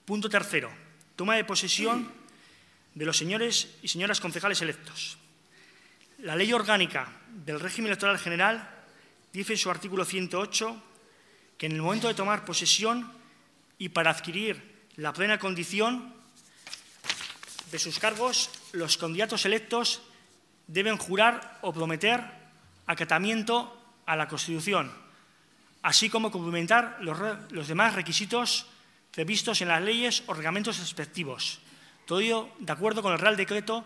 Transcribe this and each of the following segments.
Punto tercero. Toma de posesión de los señores y señoras concejales electos. La Ley Orgánica del Régimen Electoral General dice en su artículo 108 que en el momento de tomar posesión y para adquirir la plena condición de sus cargos, los candidatos electos deben jurar o prometer acatamiento a la Constitución, así como cumplimentar los demás requisitos previstos en las leyes o reglamentos respectivos. Todo ello de acuerdo con el Real Decreto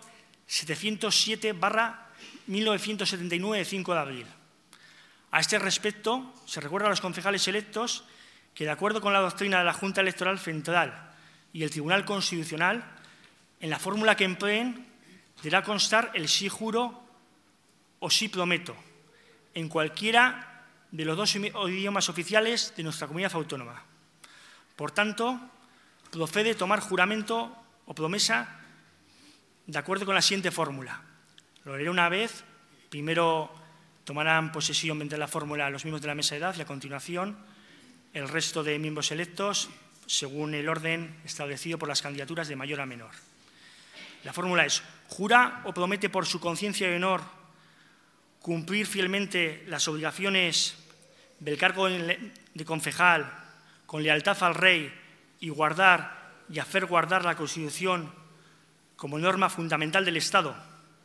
707/1979 de 5 de abril. A este respecto, se recuerda a los concejales electos que, de acuerdo con la doctrina de la Junta Electoral Central y el Tribunal Constitucional, en la fórmula que empleen deberá constar el sí juro o sí prometo, en cualquiera de los dos idiomas oficiales de nuestra comunidad autónoma. Por tanto, procede tomar juramento o promesa de acuerdo con la siguiente fórmula. Lo leeré una vez. Primero tomarán posesión mediante la fórmula los miembros de la mesa de edad y a continuación el resto de miembros electos según el orden establecido por las candidaturas de mayor a menor. La fórmula es: jura o promete por su conciencia y honor cumplir fielmente las obligaciones del cargo de concejal con lealtad al Rey y guardar y hacer guardar la Constitución como norma fundamental del Estado.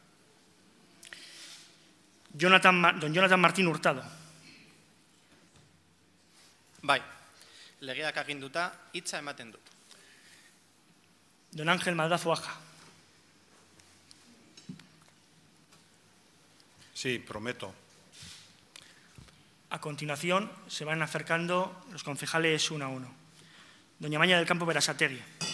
Don Jonathan Martín Hurtado. Bai, legeak aginduta hitza ematen dut. Don Ángel Maldazo Aja. Sí, prometo. A continuación se van acercando los concejales uno a uno. Doña Maña del Campo Berasategui.